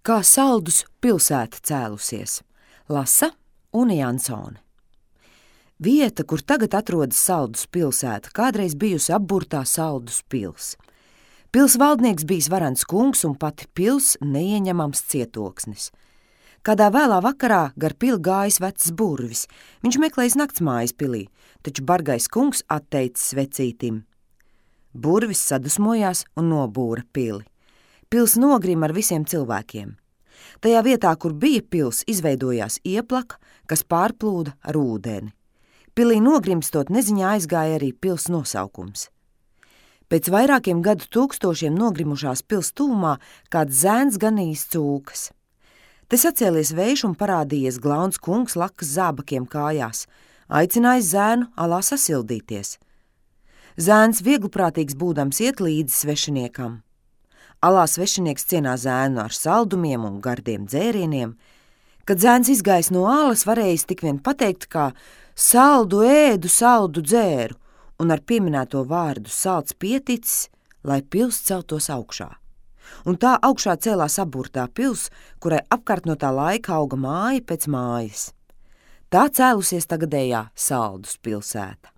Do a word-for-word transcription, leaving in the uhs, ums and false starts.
Kā Saldus pilsēta cēlusies. Lasa Une Jansone. Vieta, kur tagad atrodas Saldus pilsēta, kādreiz bijusi apburtā Saldus pils. Pils valdnieks bijis varens kungs un pati pils neieņemams cietoksnis. Kādā vēlā vakarā gar pili gājis vecs burvis. Viņš meklējis naktsmājas pilī, taču bargais kungs atteicis vecītim. Burvis sadusmojās un nobūra pili. Pils nogrima ar visiem cilvēkiem. Tajā vietā, kur bija pils, izveidojās ieplaka, kas pārplūda ar ūdeni. Pilī nogrimstot neziņā aizgāja arī pils nosaukums. Pēc vairākiem gadu tūkstošiem nogrimušās pils tūmā kāds zēns ganījis cūkas. Te sacēlies vējš un parādījies glauns kungs lakas zābakiem kājās, aicinājis zēnu alā sasildīties. Zēns viegliprātīgs būdams iet līdzi svešiniekam. Alā svešinieks cienā zēnu ar saldumiem un gardiem dzērieniem. Kad zēns izgājis no ālas, varējis tik vien pateikt, kā saldu ēdu, saldu dzēru, un ar pieminēto vārdu salds pieticis, lai pils celtos augšā. Un tā augšā cēlās apburtā pils, kurai apkārt no tā laika auga māja pēc mājas. Tā cēlusies tagadējā Saldus pilsēta.